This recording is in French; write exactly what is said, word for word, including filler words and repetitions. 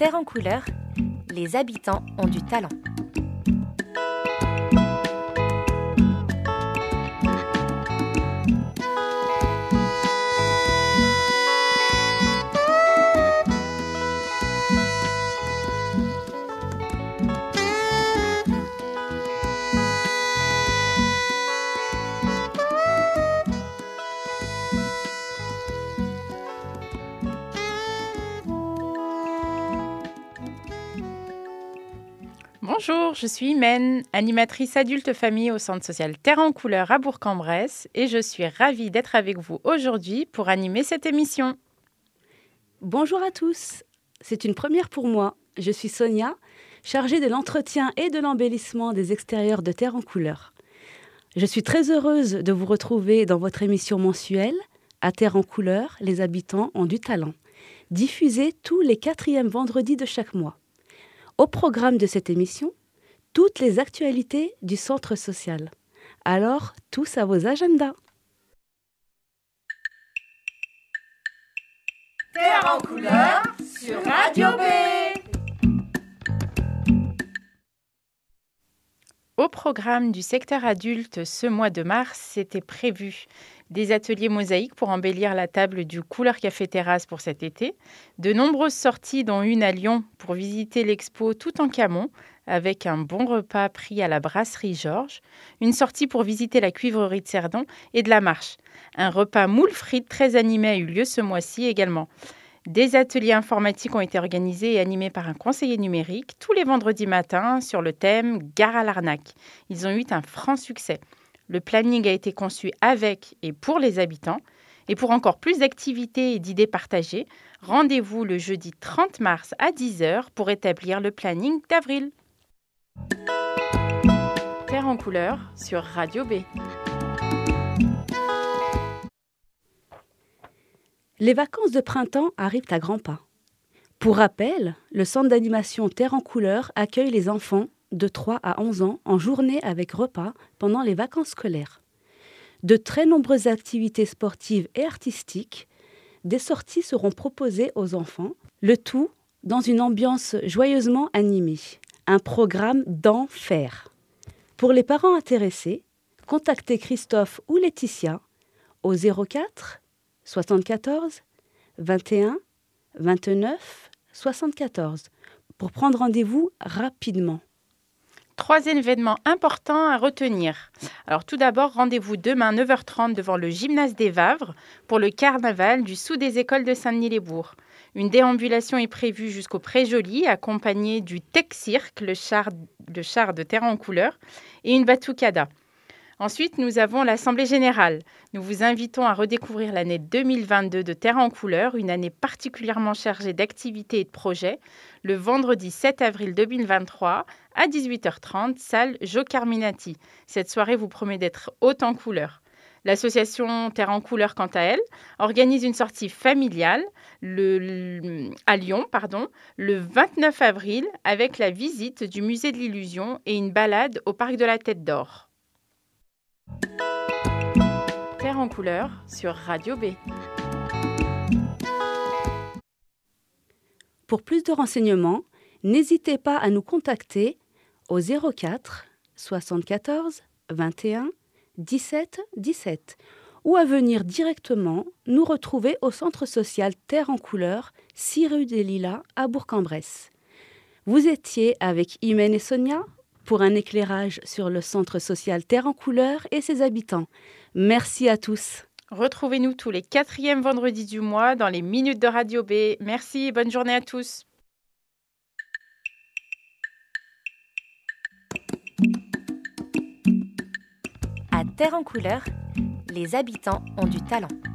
Terre en couleur, les habitants ont du talent. Bonjour, je suis Imen, animatrice adulte famille au centre social Terre en couleur à Bourg-en-Bresse et je suis ravie d'être avec vous aujourd'hui pour animer cette émission. Bonjour à tous, c'est une première pour moi. Je suis Sonia, chargée de l'entretien et de l'embellissement des extérieurs de Terre en couleur. Je suis très heureuse de vous retrouver dans votre émission mensuelle à Terre en couleur, les habitants ont du talent, diffusée tous les quatrièmes vendredis de chaque mois. Au programme de cette émission, toutes les actualités du centre social. Alors, tous à vos agendas. Terre en couleur sur Radio B. Au programme du secteur adulte ce mois de mars, c'était prévu des ateliers mosaïques pour embellir la table du Couleur Café Terrasse pour cet été, de nombreuses sorties dont une à Lyon pour visiter l'expo Toutankhamon avec un bon repas pris à la brasserie Georges, une sortie pour visiter la cuivrerie de Cerdon et de la Marche. Un repas moule frites très animé a eu lieu ce mois-ci également. Des ateliers informatiques ont été organisés et animés par un conseiller numérique tous les vendredis matins sur le thème « Gare à l'arnaque ». Ils ont eu un franc succès. Le planning a été conçu avec et pour les habitants. Et pour encore plus d'activités et d'idées partagées, rendez-vous le jeudi trente mars à dix heures pour établir le planning d'avril. Terre en couleur sur Radio B. Les vacances de printemps arrivent à grands pas. Pour rappel, le centre d'animation Terre en couleur accueille les enfants de trois à onze ans en journée avec repas pendant les vacances scolaires. De très nombreuses activités sportives et artistiques, des sorties seront proposées aux enfants, le tout dans une ambiance joyeusement animée. Un programme d'enfer. Pour les parents intéressés, contactez Christophe ou Laetitia au zéro quatre soixante-quatorze vingt et un vingt-neuf soixante-quatorze pour prendre rendez-vous rapidement. Trois événements importants à retenir. Alors tout d'abord, rendez-vous demain neuf heures trente devant le gymnase des Vavres pour le carnaval du Sous des écoles de Saint-Denis-les-Bourgs. Une déambulation est prévue jusqu'au Pré-Joli, accompagnée du Tech Cirque, le char, le char de Terre en couleur, et une batucada. Ensuite, nous avons l'Assemblée générale. Nous vous invitons à redécouvrir l'année deux mille vingt-deux de Terre en couleur, une année particulièrement chargée d'activités et de projets, le vendredi sept avril deux mille vingt-trois à dix-huit heures trente, salle Jo Carminati. Cette soirée vous promet d'être haute en couleur. L'association Terre en couleur, quant à elle, organise une sortie familiale le, le, à Lyon pardon, le vingt-neuf avril avec la visite du musée de l'Illusion et une balade au parc de la Tête d'Or. Terre en couleur sur Radio B. Pour plus de renseignements, n'hésitez pas à nous contacter au zéro quatre soixante-quatorze vingt et un dix-sept dix-sept ou à venir directement nous retrouver au centre social Terre en couleur, six rue des Lilas à Bourg-en-Bresse. Vous étiez avec Imen et Sonia pour un éclairage sur le centre social Terre en couleur et ses habitants. Merci à tous. Retrouvez-nous tous les quatrièmes vendredis du mois dans les Minutes de Radio B. Merci et bonne journée à tous. À Terre en couleur, les habitants ont du talent.